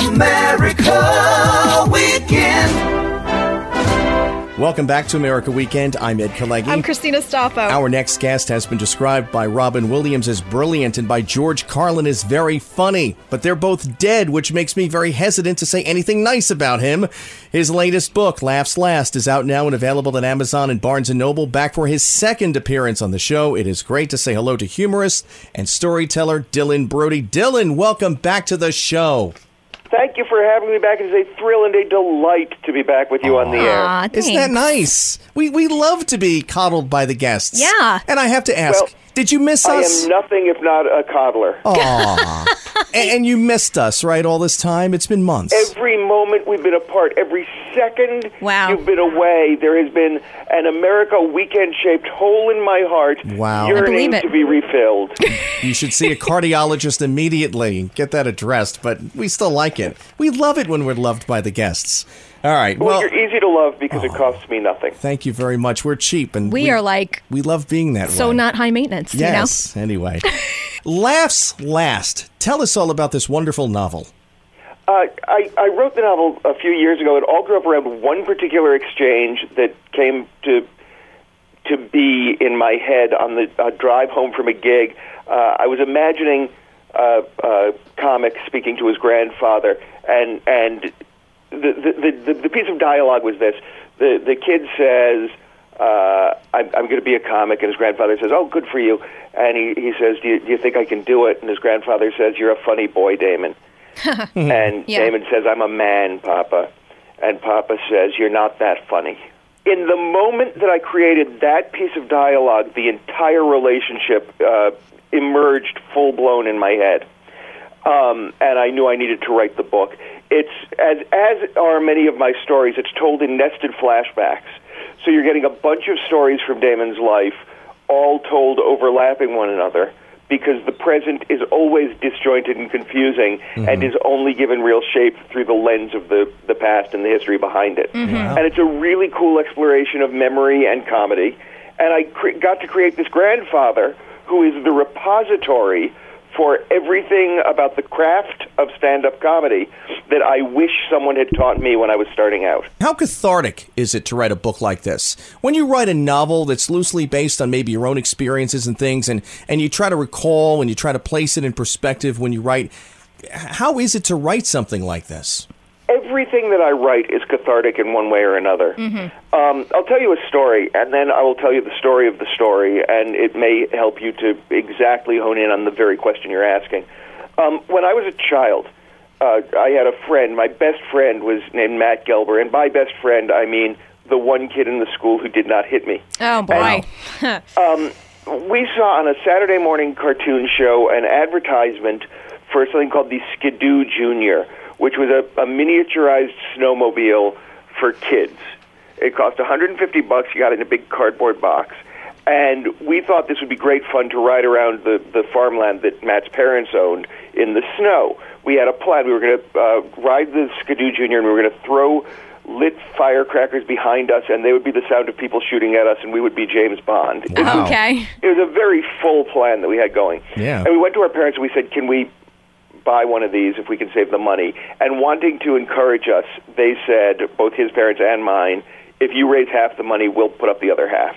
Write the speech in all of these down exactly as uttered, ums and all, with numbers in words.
America Weekend. Welcome back to America Weekend. I'm Ed Kalegi. I'm Christina Stoffo. Our next guest has been described by Robin Williams as brilliant and by George Carlin as very funny. But they're both dead, which makes me very hesitant to say anything nice about him. His latest book, Laughs Last, is out now and available at Amazon and Barnes and Noble. Back for his second appearance on the show. It is great to say hello to humorist and storyteller Dylan Brody. Dylan, welcome back to the show. Thank you for having me back. It is a thrill and a delight to be back with you on the air. Aw, Isn't that nice? We we love to be coddled by the guests. Yeah. And I have to ask, Well, did you miss I us? am nothing if not a coddler. Aw. and, and you missed us, right, all this time? It's been months. Every moment we've been apart, every second Wow. you've been away, there has been an America Weekend-shaped hole in my heart Wow. I believe yearning it. to be refilled. You should see a cardiologist immediately. Get that addressed, but we still like it. We love it when we're loved by the guests. All right, Well, well, you're easy to love because it costs me nothing. thank you very much. We're cheap, and We are like we love being that so way. not high maintenance, Yes, anyway. Laughs Last. Tell us all about this wonderful novel. Uh, I, I wrote the novel a few years ago. It all grew up around one particular exchange that came to to be in my head on the uh, drive home from a gig. Uh, I was imagining uh, uh, comic speaking to his grandfather, and and the the, the the piece of dialogue was this: the the kid says, uh, "I'm, I'm going to be a comic," and his grandfather says, "Oh, good for you." And he he says, "Do you, do you think I can do it?" And his grandfather says, "You're a funny boy, Damon." And Yeah. Damon says, "I'm a man, Papa." And Papa says, "You're not that funny." In the moment that I created that piece of dialogue, the entire relationship uh, emerged full-blown in my head. Um, and I knew I needed to write the book. It's as as are many of my stories, it's told in nested flashbacks. So you're getting a bunch of stories from Damon's life, all told overlapping one another, because the present is always disjointed and confusing, mm-hmm. and is only given real shape through the lens of the, the past and the history behind it. Mm-hmm. Wow. And it's a really cool exploration of memory and comedy. And I cre- got to create this grandfather who is the repository for everything about the craft of stand-up comedy that I wish someone had taught me when I was starting out. How cathartic is it to write a book like this? When you write a novel that's loosely based on maybe your own experiences and things, and, and you try to recall and you try to place it in perspective when you write, how is it to write something like this? Everything that I write is cathartic in one way or another. Mm-hmm. Um, I'll tell you a story, and then I will tell you the story of the story, and it may help you to exactly hone in on the very question you're asking. Um, when I was a child, uh, I had a friend. My best friend was named Matt Gelber, and by best friend, I mean the one kid in the school who did not hit me. Oh, boy. And, um, we saw on a Saturday morning cartoon show an advertisement for something called the Skidoo Junior, which was a, a miniaturized snowmobile for kids. It cost one hundred fifty bucks. You got it in a big cardboard box. And we thought this would be great fun to ride around the, the farmland that Matt's parents owned in the snow. We had a plan. We were going to uh, ride the Skidoo Junior, and we were going to throw lit firecrackers behind us, and they would be the sound of people shooting at us, and we would be James Bond. Wow. Okay. It was a very full plan that we had going. Yeah. And we went to our parents, and we said, can we buy one of these if we can save the money? And wanting to encourage us, they said, both his parents and mine, if you raise half the money, we'll put up the other half.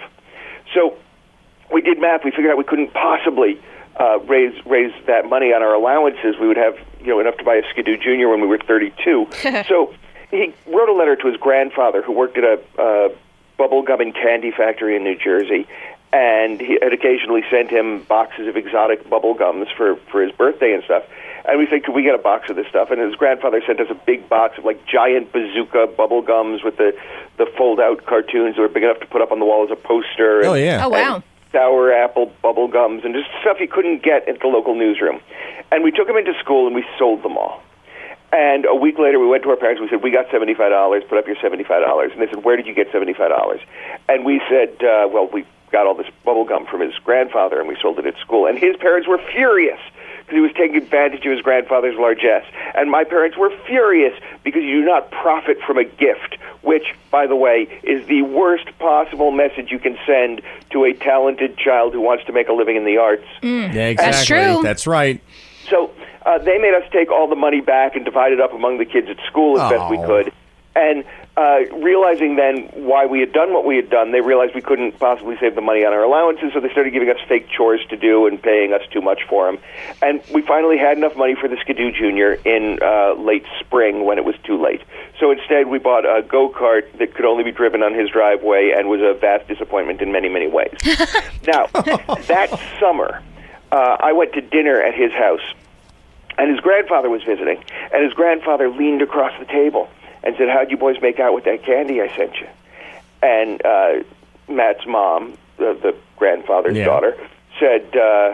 So we did math. We figured out we couldn't possibly uh, raise raise that money on our allowances. We would have, you know, enough to buy a Skidoo Junior when we were thirty-two. So he wrote a letter to his grandfather, who worked at a uh, bubble gum and candy factory in New Jersey, and he had occasionally sent him boxes of exotic bubble gums for, for his birthday and stuff. And we said, could we get a box of this stuff? And his grandfather sent us a big box of, like, giant bazooka bubble gums with the, the fold-out cartoons that were big enough to put up on the wall as a poster. Oh, and, yeah. Oh, wow. and sour apple bubble gums and just stuff you couldn't get at the local newsroom. And we took them into school, and we sold them all. And a week later, we went to our parents. We said, we got seventy-five dollars. Put up your seventy-five dollars. And they said, where did you get seventy-five dollars? And we said, uh, well, we got all this bubble gum from his grandfather, and we sold it at school. And his parents were furious because he was taking advantage of his grandfather's largesse. And my parents were furious because you do not profit from a gift, which, by the way, is the worst possible message you can send to a talented child who wants to make a living in the arts. Yeah, exactly. That's true. That's right. So uh, they made us take all the money back and divide it up among the kids at school as best we Oh. could. And uh, realizing then why we had done what we had done, they realized we couldn't possibly save the money on our allowances, so they started giving us fake chores to do and paying us too much for them. And we finally had enough money for the Skidoo Junior in uh, late spring when it was too late. So instead we bought a go-kart that could only be driven on his driveway and was a vast disappointment in many, many ways. Now, that summer, uh, I went to dinner at his house, and his grandfather was visiting, and his grandfather leaned across the table and said, "How'd you boys make out with that candy I sent you?" And uh, Matt's mom, the, the grandfather's Yeah. daughter, said, uh,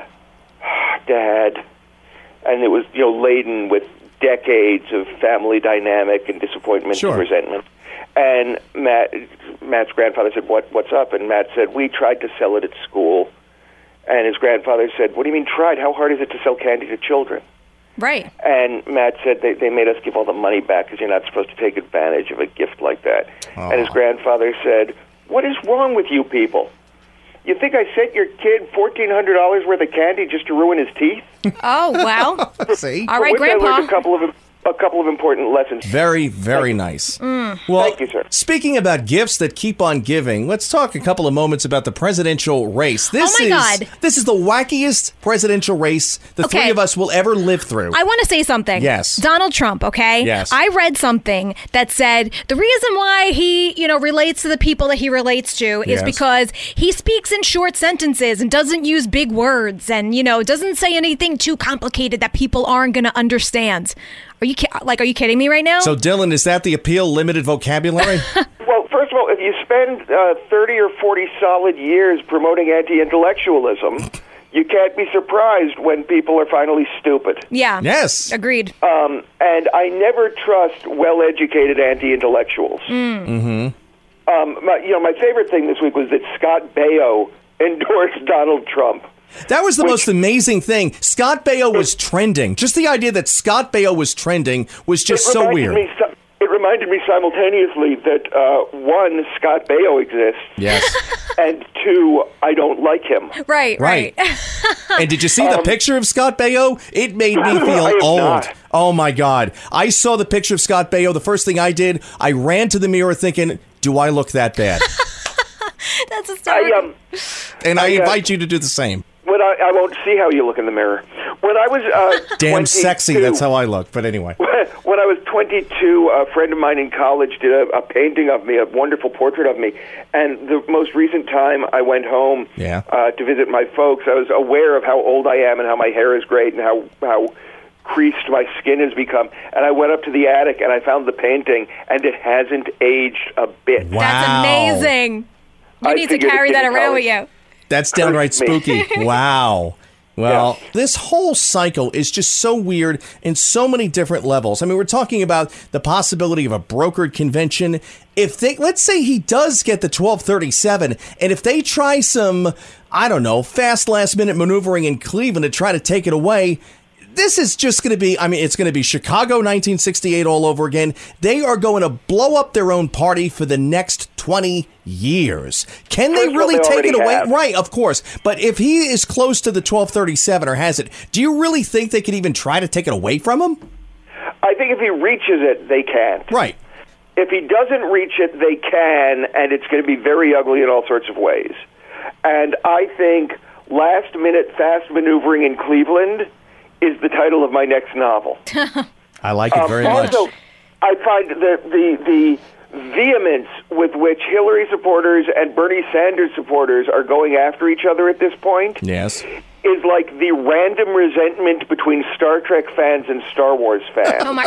"Dad," and it was, you know, laden with decades of family dynamic and disappointment Sure. and resentment. And Matt, Matt's grandfather said, "What? What's up?" And Matt said, "We tried to sell it at school." And his grandfather said, "What do you mean tried? How hard is it to sell candy to children?" Right. And Matt said they, they made us give all the money back because you're not supposed to take advantage of a gift like that. Oh. And his grandfather said, "What is wrong with you people? You think I sent your kid fourteen hundred dollars worth of candy just to ruin his teeth?" Oh, wow. See? All right, With that, I learned Grandpa. a couple of a couple of important lessons. Very, very nice. Mm. Well, Thank you, sir. Speaking about gifts that keep on giving, let's talk a couple of moments about the presidential race. This Oh, my is God. this is the wackiest presidential race the Okay. three of us will ever live through. I want to say something. Yes. Donald Trump, okay? Yes. I read something that said the reason why he, you know, relates to the people that he relates to is Yes. because he speaks in short sentences and doesn't use big words and, you know, doesn't say anything too complicated that people aren't going to understand. Are you ki- like are you kidding me right now? So, Dylan, is that the appeal? Limited vocabulary? Well, first of all, if you spend uh, thirty or forty solid years promoting anti-intellectualism, you can't be surprised when people are finally stupid. yeah. Yes. Agreed. Um, and I never trust well-educated anti-intellectuals. Mm-hmm. Um, my, you know, my favorite thing this week was that Scott Baio endorsed Donald Trump. That was the Which- most amazing thing. Scott Baio was trending. Just the idea that Scott Baio was trending was just It so reminded weird. me si- it reminded me simultaneously that, uh, one, Scott Baio exists, Yes. and two, I don't like him. Right, Right. right. And did you see the picture of Scott Baio? It made me I feel have old. not. Oh, my God. I saw the picture of Scott Baio. The first thing I did, I ran to the mirror thinking, do I look that bad? That's I, hysterical. um, And I I, uh, invite you to do the same. when I, I won't see how you look in the mirror. When I was uh, Damn sexy, twenty-two that's how I look. But anyway. When I was twenty-two, a friend of mine in college did a, a painting of me, a wonderful portrait of me. And the most recent time I went home Yeah. uh, to visit my folks, I was aware of how old I am and how my hair is great and how how creased my skin has become. And I went up to the attic and I found the painting, and it hasn't aged a bit. Wow. That's amazing. You I need to figured carry it that didn't around with college. you. That's downright Hurts me. spooky. Wow. Well, Yeah. this whole cycle is just so weird in so many different levels. I mean, we're talking about the possibility of a brokered convention. If they, let's say he does get the twelve thirty-seven, and if they try some, I don't know, fast last minute maneuvering in Cleveland to try to take it away, this is just going to be, I mean, it's going to be Chicago nineteen sixty-eight all over again. They are going to blow up their own party for the next twenty years. Can they First of all, really they take it already away? have. Right, of course. But if he is close to the twelve thirty-seven or has it, do you really think they could even try to take it away from him? I think if he reaches it, they can't. Right. If he doesn't reach it, they can, and it's going to be very ugly in all sorts of ways. And I think last-minute fast maneuvering in Cleveland is the title of my next novel. I like it very much. Also, I find that the the vehemence with which Hillary supporters and Bernie Sanders supporters are going after each other at this point Yes. is like the random resentment between Star Trek fans and Star Wars fans. Oh my.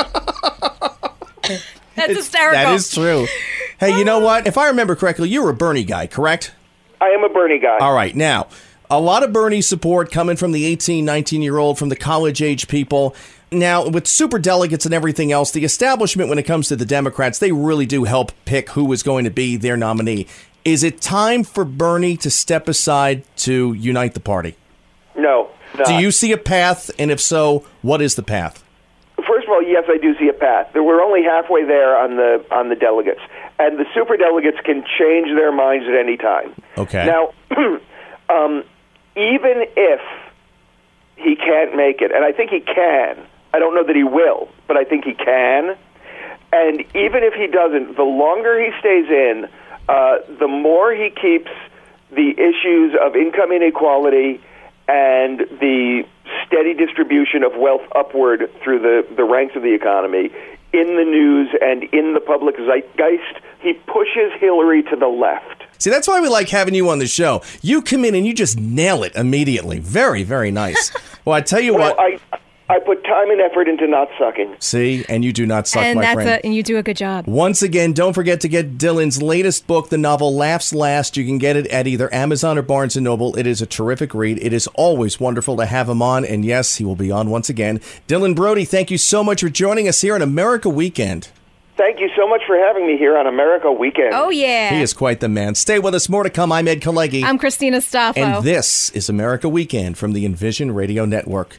That's hysterical. That is true. Hey, you know what? If I remember correctly, you're a Bernie guy, correct? I am a Bernie guy. All right. Now, a lot of Bernie support coming from the eighteen, nineteen-year-old, from the college-age people. Now, with superdelegates and everything else, the establishment, when it comes to the Democrats, they really do help pick who is going to be their nominee. Is it time for Bernie to step aside to unite the party? No. Not. Do you see a path? And if so, what is the path? First of all, yes, I do see a path. We're only halfway there on the on the delegates, and the superdelegates can change their minds at any time. Okay. Now, um, even if he can't make it, and I think he can, I don't know that he will, but I think he can. And even if he doesn't, the longer he stays in, uh, the more he keeps the issues of income inequality and the steady distribution of wealth upward through the, the ranks of the economy in the news and in the public zeitgeist. He pushes Hillary to the left. See, that's why we like having you on the show. You come in and you just nail it immediately. Very, very nice. Well, I tell you well, what. I, I put time and effort into not sucking. See, and you do not suck, and my that's friend. A, and you do a good job. Once again, don't forget to get Dylan's latest book, the novel Laughs Last. You can get it at either Amazon or Barnes and Noble. It is a terrific read. It is always wonderful to have him on, and yes, he will be on once again. Dylan Brody, thank you so much for joining us here on America Weekend. Thank you so much for having me here on America Weekend. Oh, yeah. He is quite the man. Stay with us. More to come. I'm Ed Kalegi. I'm Christina Staffo. And this is America Weekend from the Envision Radio Network.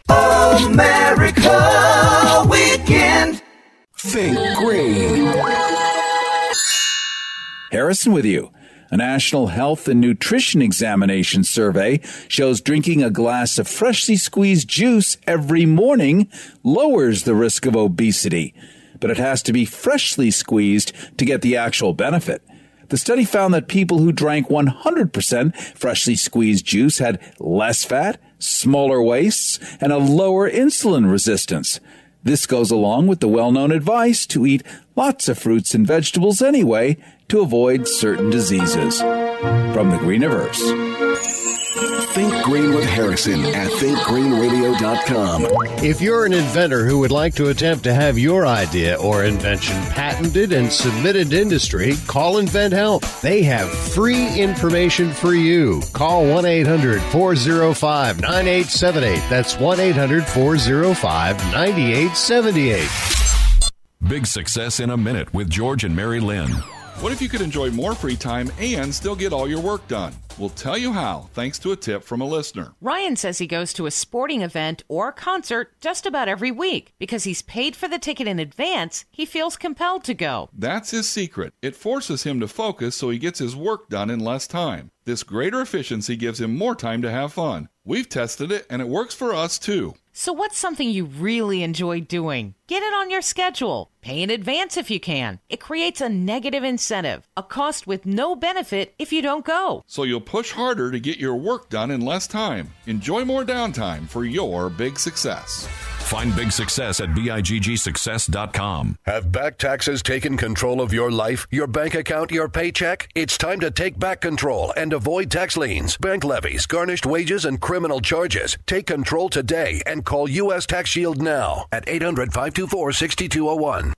America Weekend. Think green. Harrison with you. A National Health and Nutrition Examination survey shows drinking a glass of freshly squeezed juice every morning lowers the risk of obesity. But it has to be freshly squeezed to get the actual benefit. The study found that people who drank one hundred percent freshly squeezed juice had less fat, smaller waists, and a lower insulin resistance. This goes along with the well-known advice to eat lots of fruits and vegetables anyway to avoid certain diseases. From the Greeniverse. Think Green with Harrison at think green radio dot com. If you're an inventor who would like to attempt to have your idea or invention patented and submitted to industry, call Invent Help. They have free information for you. Call one eight hundred four oh five nine eight seven eight. That's one eight hundred four oh five nine eight seven eight. Big Success in a Minute with George and Mary Lynn. What if you could enjoy more free time and still get all your work done? We'll tell you how, thanks to a tip from a listener. Ryan says he goes to a sporting event or concert just about every week. Because he's paid for the ticket in advance, he feels compelled to go. That's his secret. It forces him to focus so he gets his work done in less time. This greater efficiency gives him more time to have fun. We've tested it, and it works for us, too. So what's something you really enjoy doing? Get it on your schedule. Pay in advance if you can. It creates a negative incentive, a cost with no benefit if you don't go. So you'll push harder to get your work done in less time. Enjoy more downtime for your big success. Find Big Success at big success dot com. Have back taxes taken control of your life, your bank account, your paycheck? It's time to take back control and avoid tax liens, bank levies, garnished wages, and criminal charges. Take control today and call U S Tax Shield now at eight hundred five two four six two zero one.